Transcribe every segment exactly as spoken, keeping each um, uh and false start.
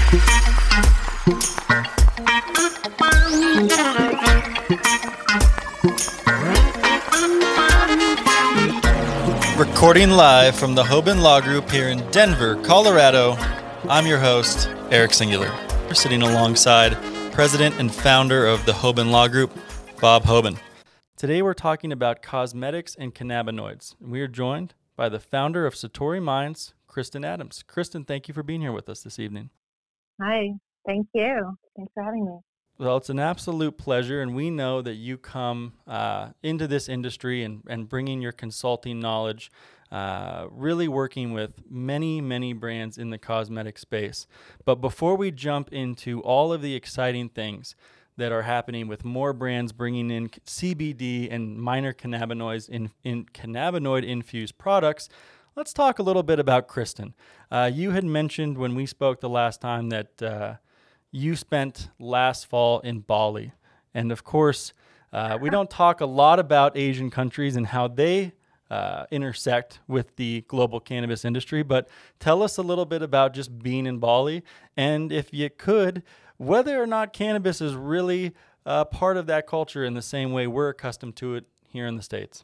Recording live from the Hoban Law Group here in Denver, Colorado, I'm your host, Eric Singular. We're sitting alongside President and founder of the Hoban Law Group, Bob Hoban. Today we're talking about cosmetics and cannabinoids. And we are joined by the founder of Satori Minds, Kristen Adams. Kristen, thank you for being here with us this evening. Hi, thank you. Thanks for having me. Well, it's an absolute pleasure, and we know that you come uh, into this industry and, and bringing your consulting knowledge, uh, really working with many, many brands in the cosmetic space. But before we jump into all of the exciting things that are happening with more brands bringing in C B D and minor cannabinoids in, in cannabinoid-infused products, let's talk a little bit about Kristen. Uh, you had mentioned when we spoke the last time that uh, you spent last fall in Bali. And of course, uh, we don't talk a lot about Asian countries and how they uh, intersect with the global cannabis industry, but tell us a little bit about just being in Bali. And if you could, whether or not cannabis is really uh, part of that culture in the same way we're accustomed to it here in the States.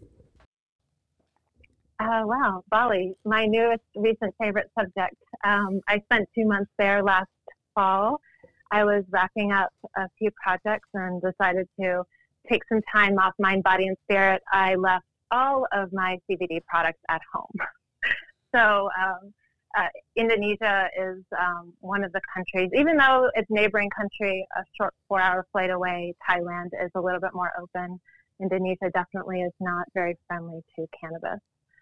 Uh, wow, Bali, my newest recent favorite subject. Um, I spent two months there last fall. I was wrapping up a few projects and decided to take some time off mind, body, and spirit. I left all of my C B D products at home. so um, uh, Indonesia is um, one of the countries, even though it's a neighboring country, a short four-hour flight away, Thailand is a little bit more open. Indonesia definitely is not very friendly to cannabis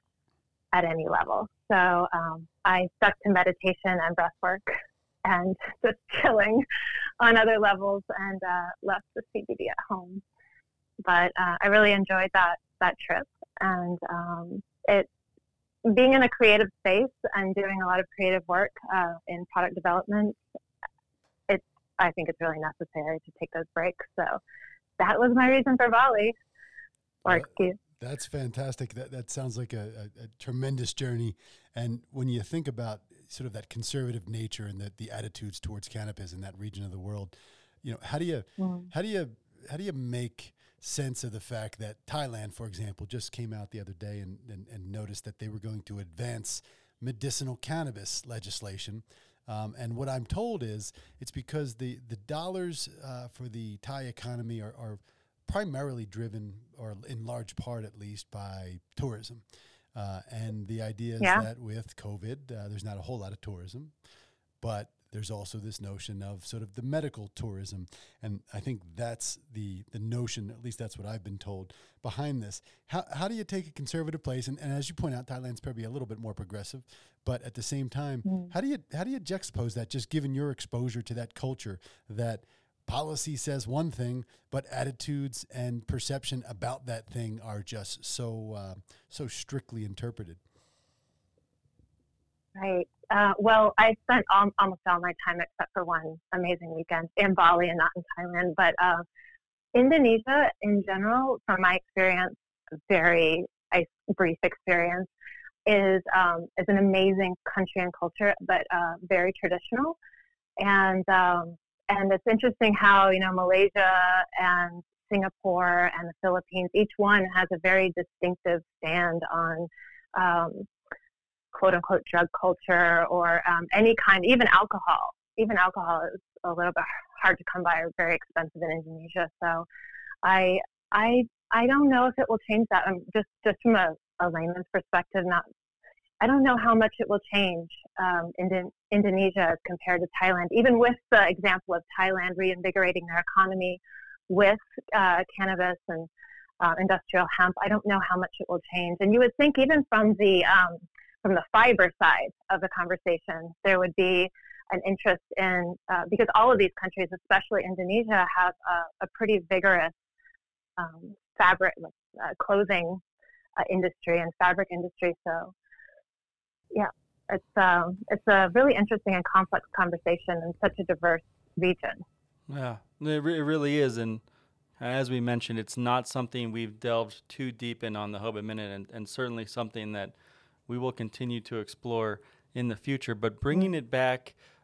at any level. So um, I stuck to meditation and breath work and just chilling on other levels and uh, left the C B D at home. But uh, I really enjoyed that that trip. And um, it being in a creative space and doing a lot of creative work uh, in product development, it's I think it's really necessary to take those breaks. So that was my reason for Bali. Or excuse. That's fantastic. That that sounds like a, a, a tremendous journey. And when you think about sort of that conservative nature and the, the attitudes towards cannabis in that region of the world, you know, how do you mm. how do you how do you make sense of the fact that Thailand, for example, just came out the other day and, and, and noticed that they were going to advance medicinal cannabis legislation. Um, and what I'm told is it's because the, the dollars uh, for the Thai economy are, are primarily driven, or in large part at least, by tourism. Uh, and the idea is yeah. that with COVID, uh, there's not a whole lot of tourism, but there's also this notion of sort of the medical tourism. And I think that's the the notion, at least that's what I've been told, behind this. How how do you take a conservative place? And, and as you point out, Thailand's probably a little bit more progressive, but at the same time, mm. how do you how do you juxtapose that, just given your exposure to that culture, that policy says one thing, but attitudes and perception about that thing are just so uh, so strictly interpreted? Right. Uh, well, I spent all, almost all my time, except for one amazing weekend, in Bali and not in Thailand. But uh, Indonesia, in general, from my experience, very I, brief experience, is um, is an amazing country and culture, but uh, very traditional. And um, And it's interesting how, you know, Malaysia and Singapore and the Philippines, each one has a very distinctive stand on um, quote unquote drug culture or um, any kind, even alcohol. Even alcohol is a little bit hard to come by or very expensive in Indonesia. So I I I don't know if it will change that. Um, just, just from a, a layman's perspective, not I don't know how much it will change um, in Indonesia as compared to Thailand, even with the example of Thailand reinvigorating their economy with uh, cannabis and uh, industrial hemp. I don't know how much it will change. And you would think even from the um, from the fiber side of the conversation, there would be an interest in, uh, because all of these countries, especially Indonesia, have a, a pretty vigorous um, fabric, uh, clothing uh, industry and fabric industry. So yeah, it's um, it's a really interesting and complex conversation in such a diverse region. Yeah, it, re- it really is. And as we mentioned, it's not something we've delved too deep in on the Hoban Minute, and, and certainly something that we will continue to explore in the future. But bringing it back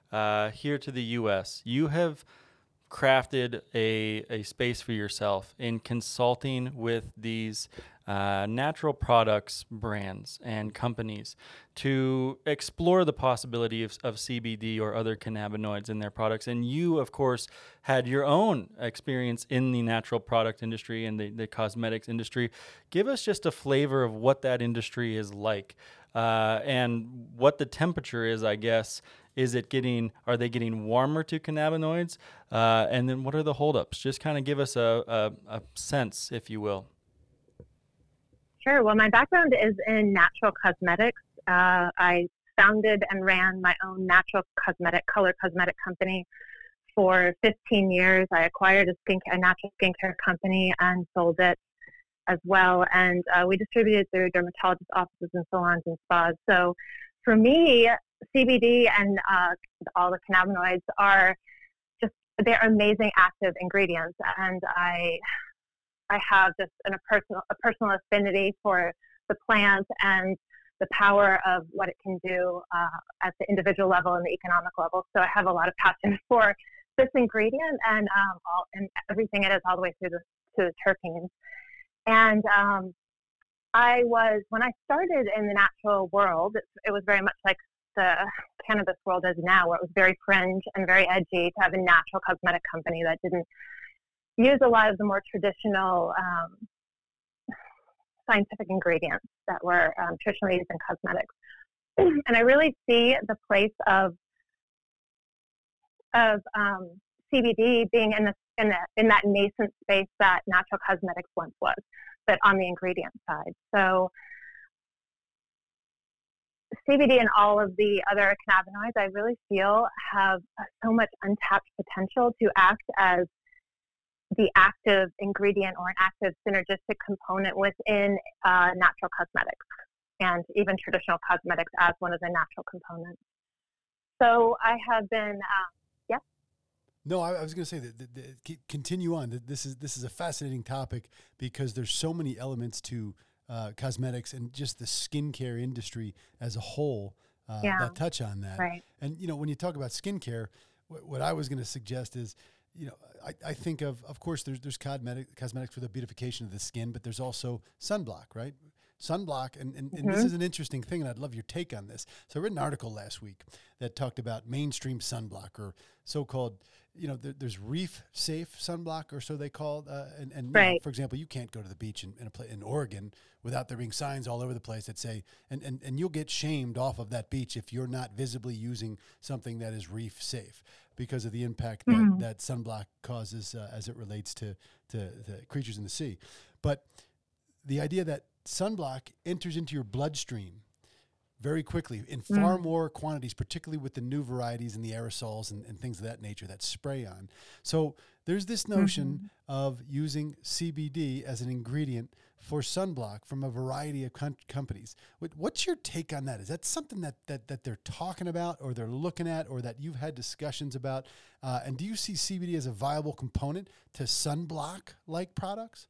uh, here to the U S, you have crafted a, a space for yourself in consulting with these uh, natural products brands and companies to explore the possibility of, of C B D or other cannabinoids in their products. And you, of course, had your own experience in the natural product industry and the, the cosmetics industry. Give us just a flavor of what that industry is like uh, and what the temperature is, I guess. Is it getting, are they getting warmer to cannabinoids? Uh, and then what are the holdups? Just kind of give us a, a, a sense, if you will. Sure. Well, my background is in natural cosmetics. Uh, I founded and ran my own natural cosmetic, color cosmetic company for fifteen years. I acquired a, skin, a natural skincare company and sold it as well. And uh, we distributed through dermatologist offices and salons and spas. So for me, C B D and uh, all the cannabinoids are just, they're amazing active ingredients. And I I have just an, a personal a personal affinity for the plant and the power of what it can do uh, at the individual level and the economic level. So I have a lot of passion for this ingredient and um, all and everything it is all the way through the, to the terpenes. And um, I was, when I started in the natural world, it, it was very much like the cannabis world is now, where it was very fringe and very edgy to have a natural cosmetic company that didn't use a lot of the more traditional um, scientific ingredients that were um, traditionally used in cosmetics. And I really see the place of of um, C B D being in the, in the in that nascent space that natural cosmetics once was, but on the ingredient side. So C B D and all of the other cannabinoids, I really feel have so much untapped potential to act as the active ingredient or an active synergistic component within uh, natural cosmetics and even traditional cosmetics as one of the natural components. So I have been, uh, yeah. No, I, I was going to say that, that, that continue on. This is this is a fascinating topic because there's so many elements to uh, cosmetics and just the skincare industry as a whole uh, yeah. that touch on that. Right. And you know, when you talk about skincare, what, what I was going to suggest is, you know, I, I think of, of course, there's there's cosmetic, cosmetics for the beautification of the skin, but there's also sunblock, right? Sunblock, and, and, mm-hmm. and this is an interesting thing, and I'd love your take on this. So I read an article last week that talked about mainstream sunblock, or so-called, you know, there, there's reef-safe sunblock, or so they call it. Uh, and, and right. you know, for example, you can't go to the beach in, in, a pla- in Oregon without there being signs all over the place that say, and, and, and you'll get shamed off of that beach if you're not visibly using something that is reef-safe, because of the impact that, mm. that sunblock causes uh, as it relates to, to the creatures in the sea. But the idea that sunblock enters into your bloodstream very quickly in far mm. more quantities, particularly with the new varieties and the aerosols and, and things of that nature that spray on. So there's this notion mm-hmm. of using C B D as an ingredient for sunblock from a variety of com- companies. What, what's your take on that? Is that something that, that that they're talking about, or they're looking at, or that you've had discussions about? Uh, and do you see C B D as a viable component to sunblock-like products?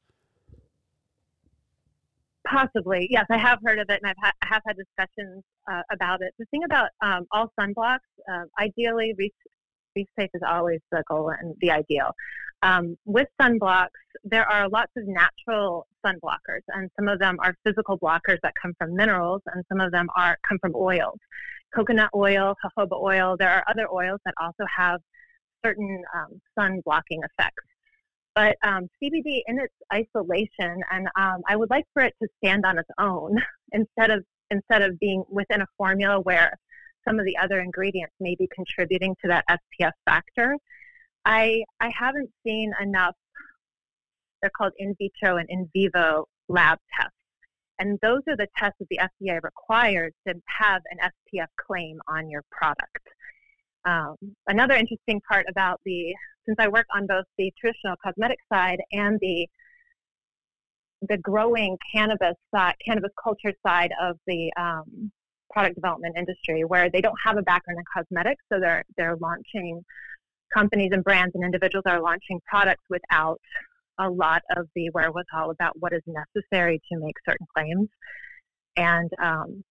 Possibly, yes. I have heard of it, and I've ha- I have had discussions uh, about it. The thing about um, all sunblocks, uh, ideally, reef, reef safe is always the goal and the ideal. Um, with sunblocks, there are lots of natural sunblockers, and some of them are physical blockers that come from minerals, and some of them are come from oils. Coconut oil, jojoba oil. There are other oils that also have certain um, sun blocking effects. But um, C B D in its isolation, and um, I would like for it to stand on its own instead of instead of being within a formula where some of the other ingredients may be contributing to that S P F factor. I I haven't seen enough. They're called in vitro and in vivo lab tests, and those are the tests that the F D A requires to have an S P F claim on your product. Um, another interesting part about the, since I work on both the traditional cosmetic side and the the growing cannabis side, cannabis culture side of the um, product development industry, where they don't have a background in cosmetics, so they're they're launching, companies and brands and individuals are launching products without a lot of the wherewithal about what is necessary to make certain claims. And um,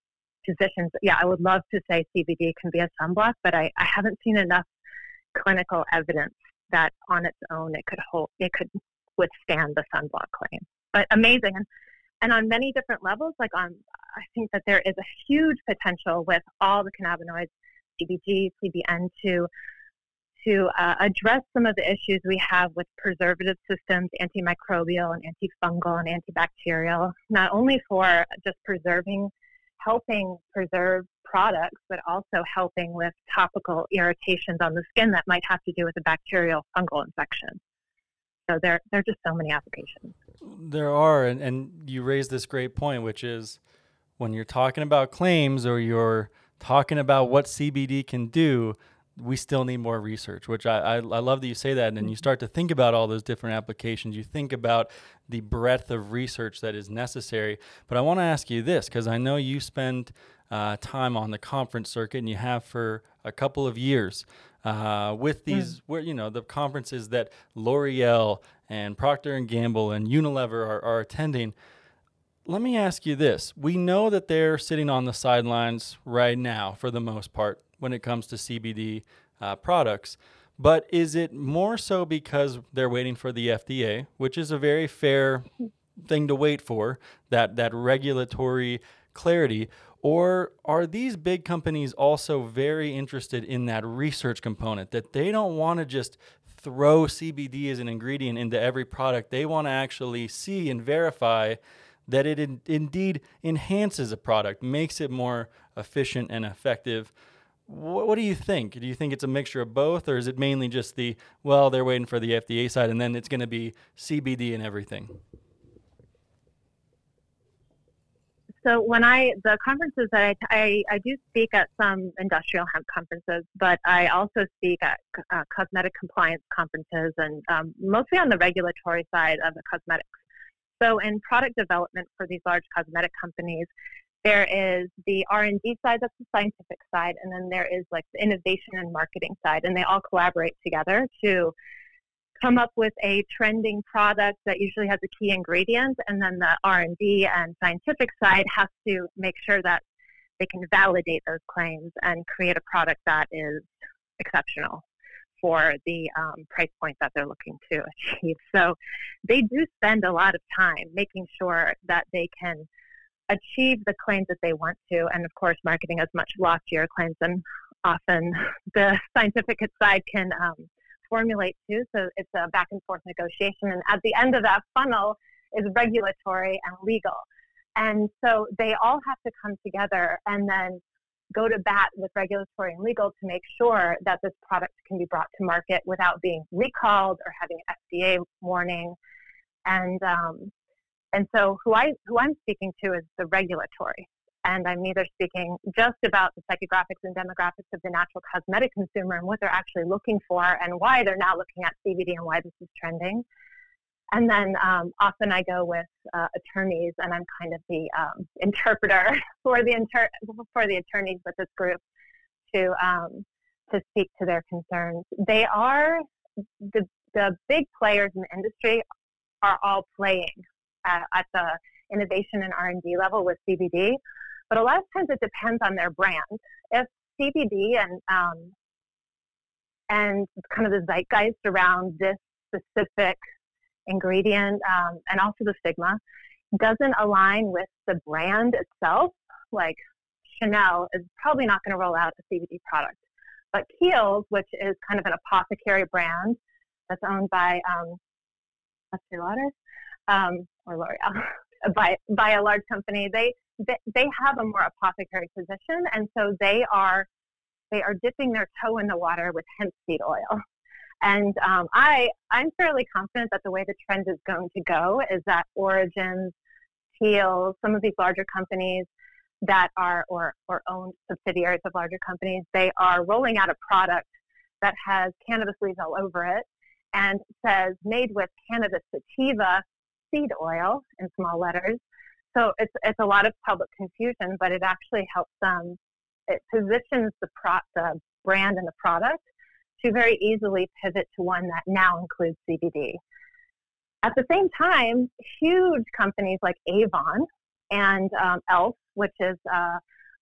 physicians, yeah, I would love to say C B D can be a sunblock, but I, I haven't seen enough clinical evidence that on its own it could hold, it could withstand the sunblock claim. But amazing. And, and on many different levels, like on, I think that there is a huge potential with all the cannabinoids, C B G, C B N, to to uh, address some of the issues we have with preservative systems, antimicrobial and antifungal and antibacterial, not only for just preserving, helping preserve products, but also helping with topical irritations on the skin that might have to do with a bacterial fungal infection. So there, there are just so many applications. There are, and, and you raised this great point, which is when you're talking about claims or you're talking about what C B D can do, we still need more research, which I, I, I love that you say that. And then you start to think about all those different applications. You think about the breadth of research that is necessary. But I want to ask you this, because I know you spend uh, time on the conference circuit, and you have for a couple of years uh, with these, mm. where you know the conferences that L'Oreal and Procter and Gamble and Unilever are, are attending. Let me ask you this. We know that they're sitting on the sidelines right now for the most part when it comes to C B D uh, products. But is it more so because they're waiting for the F D A, which is a very fair thing to wait for, that, that regulatory clarity, or are these big companies also very interested in that research component, that they don't want to just throw C B D as an ingredient into every product? They want to actually see and verify that it in, indeed enhances a product, makes it more efficient and effective. What, what do you think? Do you think it's a mixture of both, or is it mainly just the, well, they're waiting for the F D A side, and then it's going to be C B D and everything? So when I, the conferences that I, I, I do speak at some industrial hemp conferences, but I also speak at uh, cosmetic compliance conferences, and um, mostly on the regulatory side of the cosmetics. So in product development for these large cosmetic companies, there is the R and D side, that's the scientific side, and then there is like the innovation and marketing side, and they all collaborate together to come up with a trending product that usually has a key ingredient, and then the R and D and scientific side has to make sure that they can validate those claims and create a product that is exceptional for the um, price point that they're looking to achieve. So they do spend a lot of time making sure that they can achieve the claims that they want to, and of course marketing has much loftier claims than often the scientific side can um, formulate too. So it's a back and forth negotiation, and at the end of that funnel is regulatory and legal. And so they all have to come together and then go to bat with regulatory and legal to make sure that this product can be brought to market without being recalled or having an F D A warning. And um, and so who I who I'm speaking to is the regulatory, and I'm neither speaking just about the psychographics and demographics of the natural cosmetic consumer and what they're actually looking for and why they're now looking at C B D and why this is trending. And then um, often I go with uh, attorneys, and I'm kind of the um, interpreter for the inter- for the attorneys with this group to um, to speak to their concerns. They are the the big players in the industry are all playing uh, at the innovation and R and D level with C B D, but a lot of times it depends on their brand. If C B D and um, and kind of the zeitgeist around this specific ingredient um, and also the stigma doesn't align with the brand itself, like Chanel is probably not going to roll out a C B D product. But Kiehl's, which is kind of an apothecary brand that's owned by um, Estee Lauder um, or L'Oreal, by by a large company, they, they they have a more apothecary position, and so they are they are dipping their toe in the water with hemp seed oil. And um, I, I'm fairly confident that the way the trend is going to go is that Origins, Kiehl's, some of these larger companies that are, or, or owned subsidiaries of larger companies, they are rolling out a product that has cannabis leaves all over it and says made with cannabis sativa seed oil in small letters. So it's it's a lot of public confusion, but it actually helps them, it positions the, pro, the brand and the product to very easily pivot to one that now includes C B D. At the same time, huge companies like Avon and um, e l f, which is uh,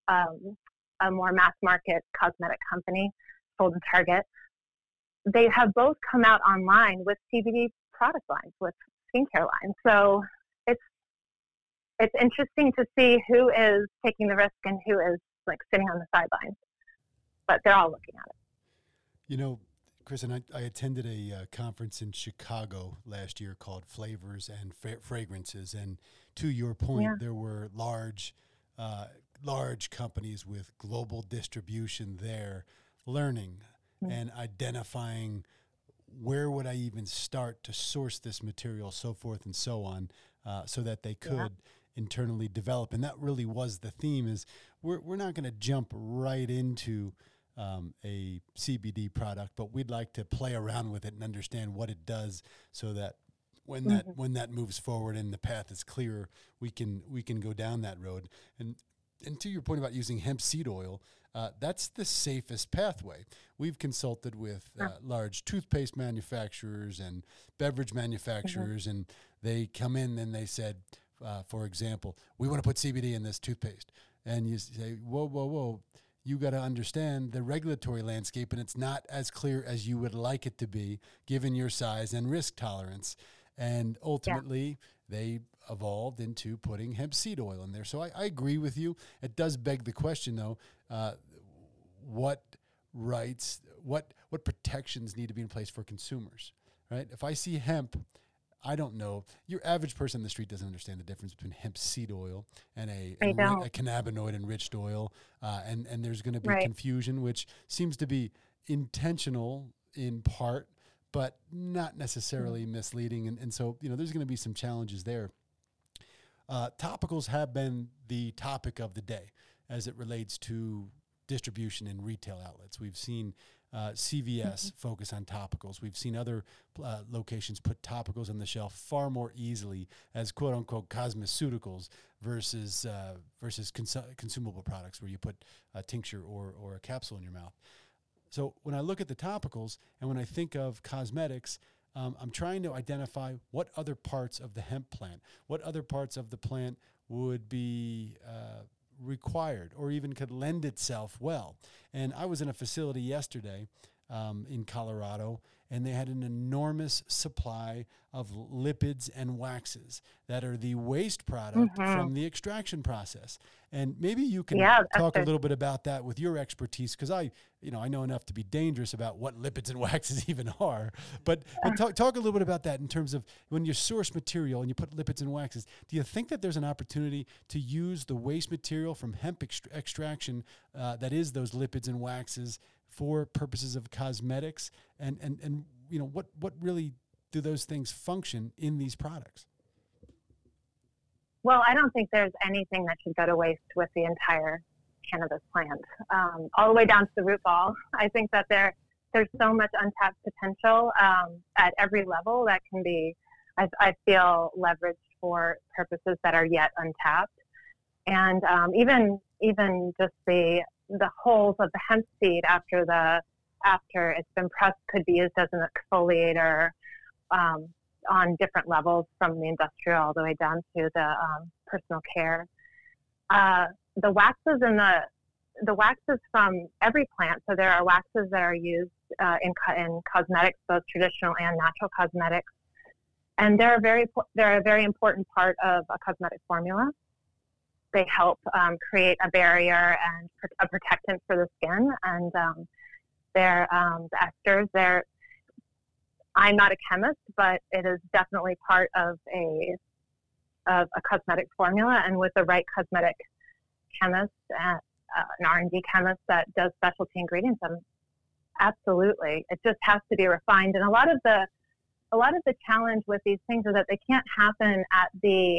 um, a more mass market cosmetic company sold in Target. They have both come out online with C B D product lines, with skincare lines. So it's it's interesting to see who is taking the risk and who is like sitting on the sidelines. But they're all looking at it. You know, Kristen, I, I attended a uh, conference in Chicago last year called Flavors and Fra- Fragrances, and to your point, yeah. there were large, uh, large companies with global distribution there, learning mm-hmm. and identifying where would I even start to source this material, so forth and so on, uh, so that they could yeah. internally develop. And that really was the theme: is we're we're not going to jump right into Um, a C B D product, but we'd like to play around with it and understand what it does, so that when mm-hmm. that when that moves forward and the path is clearer, we can we can go down that road. And and to your point about using hemp seed oil, uh, that's the safest pathway. We've consulted with uh, large toothpaste manufacturers and beverage manufacturers, mm-hmm. and they come in and they said, uh, for example, we want to put C B D in this toothpaste, and you say, whoa, whoa, whoa. You got to understand the regulatory landscape, and it's not as clear as you would like it to be, given your size and risk tolerance. And ultimately, yeah. they evolved into putting hemp seed oil in there. So I, I agree with you. It does beg the question, though, uh, what rights, what what protections need to be in place for consumers, right? If I see hemp, I don't know. Your average person on the street doesn't understand the difference between hemp seed oil and a, a, a cannabinoid-enriched oil, uh, and, and there's going to be right. confusion, which seems to be intentional in part, but not necessarily mm-hmm. misleading. And, and so, you know, there's going to be some challenges there. Uh, topicals have been the topic of the day as it relates to distribution in retail outlets. We've seen Uh, C V S mm-hmm. focus on topicals. We've seen other uh, locations put topicals on the shelf far more easily as quote unquote cosmeceuticals versus uh, versus cons- consumable products where you put a tincture or or a capsule in your mouth. So when I look at the topicals and when I think of cosmetics, um, I'm trying to identify what other parts of the hemp plant, what other parts of the plant would be uh, required or even could lend itself well. And I was in a facility yesterday um, in Colorado, and they had an enormous supply of lipids and waxes that are the waste product mm-hmm. from the extraction process. And maybe you can yeah, talk a little bit about that with your expertise, because I, you know, I know enough to be dangerous about what lipids and waxes even are. But, but talk, talk a little bit about that in terms of when you source material and you put lipids and waxes. Do you think that there's an opportunity to use the waste material from hemp ext- extraction uh, that is those lipids and waxes for purposes of cosmetics? And, and, and you know, what, what really do those things function in these products? Well, I don't think there's anything that should go to waste with the entire cannabis plant, um, all the way down to the root ball. I think that there there's so much untapped potential um, at every level that can be, I, I feel, leveraged for purposes that are yet untapped. And um, even even just the the hulls of the hemp seed after the after it's been pressed could be used as an exfoliator um, on different levels, from the industrial all the way down to the um, personal care. Uh, the waxes and the the waxes from every plant. So there are waxes that are used uh, in in cosmetics, both traditional and natural cosmetics, and they're a very they're a very important part of a cosmetic formula. They help um, create a barrier and a protectant for the skin, and um, they're um, the esters. They're I'm not a chemist, but it is definitely part of a of a cosmetic formula. And with the right cosmetic chemist, and, uh, an R and D chemist that does specialty ingredients, um, absolutely, it just has to be refined. And a lot of the a lot of the challenge with these things is that they can't happen at the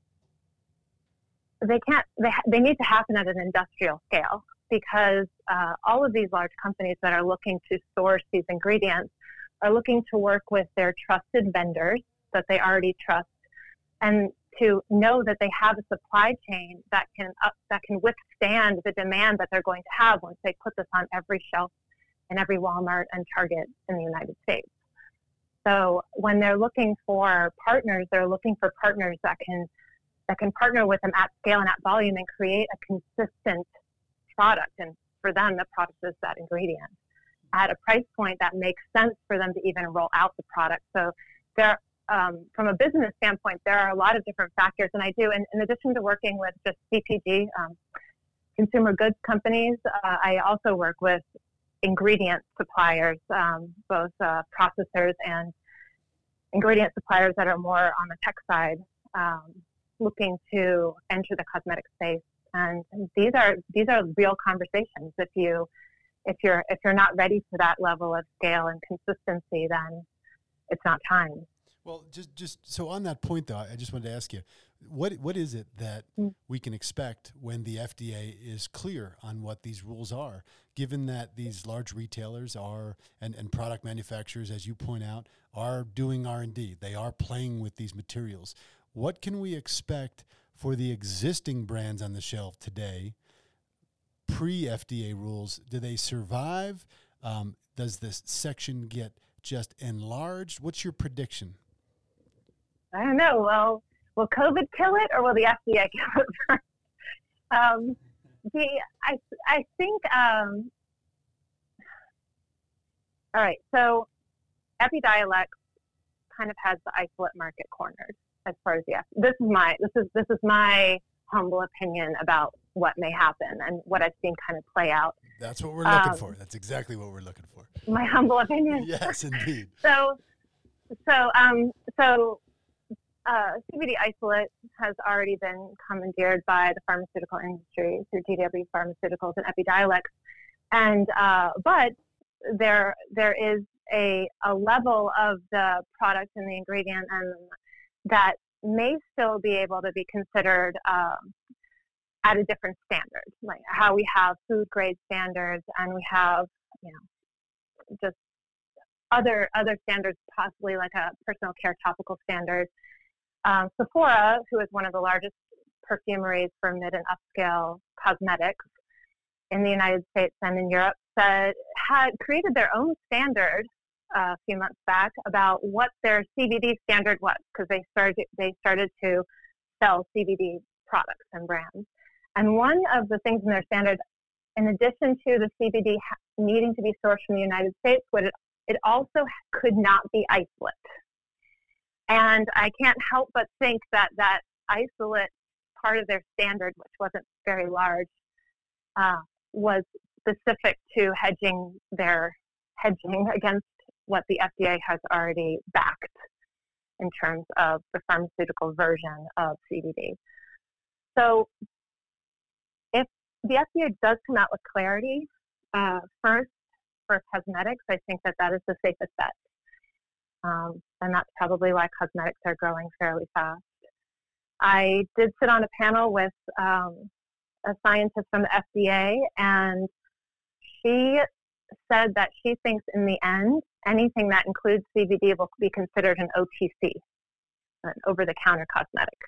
they can't they they need to happen at an industrial scale, because uh, all of these large companies that are looking to source these ingredients are looking to work with their trusted vendors that they already trust, and to know that they have a supply chain that can up, that can withstand the demand that they're going to have once they put this on every shelf in every Walmart and Target in the United States. So when they're looking for partners, they're looking for partners that can that can partner with them at scale and at volume and create a consistent product. And for them, the product is that ingredient at a price point that makes sense for them to even roll out the product. So there, um, from a business standpoint, there are a lot of different factors. And I do, in, in addition to working with just C P G, um, consumer goods companies, uh, I also work with ingredient suppliers, um, both uh, processors and ingredient suppliers that are more on the tech side, um, looking to enter the cosmetic space. And these are these are real conversations. If you if you're if you're not ready for that level of scale and consistency, then it's not time. Well, just just so on that point, though, I just wanted to ask you, what what is it that mm. we can expect when the F D A is clear on what these rules are, given that these large retailers are, and, and product manufacturers, as you point out, are doing R and D. They are playing with these materials. What can we expect for the existing brands on the shelf today, pre-F D A rules? Do they survive? Um, does this section get just enlarged? What's your prediction? I don't know. Well, will COVID kill it, or will the F D A kill it first? um, the I I think. Um, all right, so Epidiolex kind of has the isolate market cornered as far as the F D A. This is my this is this is my humble opinion about what may happen and what I've seen kind of play out. That's what we're looking um, for. That's exactly what we're looking for. My humble opinion. Yes, indeed. so, so, um, so. Uh, C B D isolate has already been commandeered by the pharmaceutical industry through G W Pharmaceuticals and Epidiolex, and uh, but there there is a a level of the product and the ingredient and that may still be able to be considered um, at a different standard, like how we have food grade standards and we have you know just other other standards, possibly like a personal care topical standard. Um, Sephora, who is one of the largest perfumeries for mid and upscale cosmetics in the United States and in Europe, said had created their own standard uh, a few months back about what their C B D standard was, because they started they started to sell C B D products and brands. And one of the things in their standard, in addition to the C B D ha- needing to be sourced from the United States, would it, it also could not be isolate. And I can't help but think that that isolate part of their standard, which wasn't very large, uh, was specific to hedging their hedging against what the F D A has already backed in terms of the pharmaceutical version of C B D. So if the F D A does come out with clarity, uh, first for cosmetics, I think that that is the safest bet. Um, and that's probably why cosmetics are growing fairly fast. I did sit on a panel with um, a scientist from the F D A, and she said that she thinks in the end, anything that includes C B D will be considered an O T C, an over-the-counter cosmetic.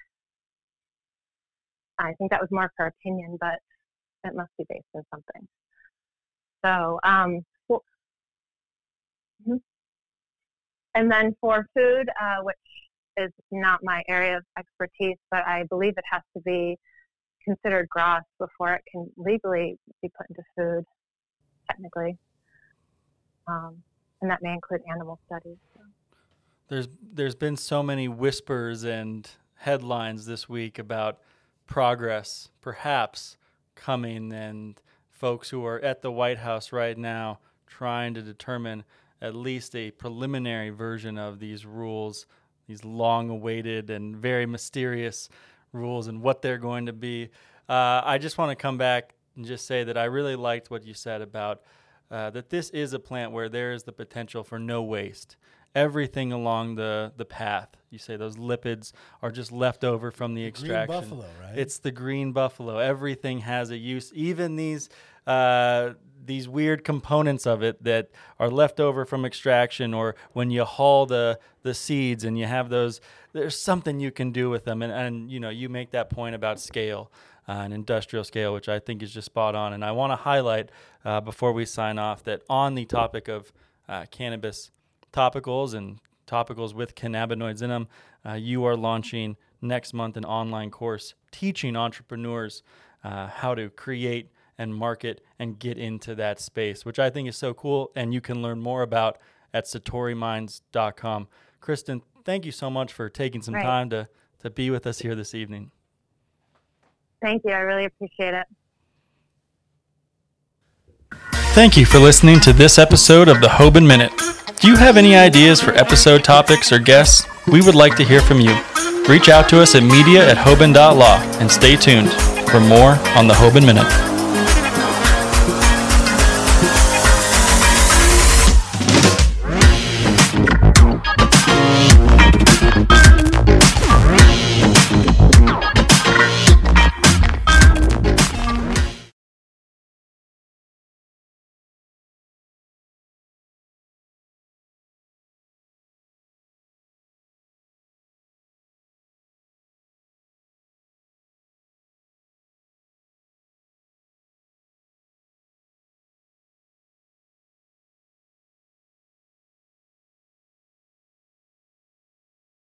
I think that was more of her opinion, but it must be based on something. So, um, well, mm-hmm. And then for food, uh, which is not my area of expertise, but I believe it has to be considered gross before it can legally be put into food, technically. Um, and that may include animal studies. So. There's there's been so many whispers and headlines this week about progress perhaps coming, and folks who are at the White House right now trying to determine at least a preliminary version of these rules, these long-awaited and very mysterious rules and what they're going to be. Uh, I just want to come back and just say that I really liked what you said about uh, that this is a plant where there is the potential for no waste. Everything along the, the path, you say those lipids are just left over from the, the extraction. Green buffalo, right? It's the green buffalo. Everything has a use. Even these uh, these weird components of it that are left over from extraction, or when you haul the the seeds and you have those, there's something you can do with them. And, and you know, you make that point about scale, uh, an industrial scale, which I think is just spot on. And I want to highlight uh, before we sign off that on the topic of uh, cannabis topicals and topicals with cannabinoids in them, uh, you are launching next month an online course teaching entrepreneurs uh, how to create and market and get into that space, which I think is so cool. And you can learn more about at satori minds dot com. Kristen, thank you so much for taking some right. time to, to be with us here this evening. Thank you. I really appreciate it. Thank you for listening to this episode of the Hoban Minute. Do you have any ideas for episode topics or guests? We would like to hear from you. Reach out to us at media at hoban dot law and stay tuned for more on the Hoban Minute.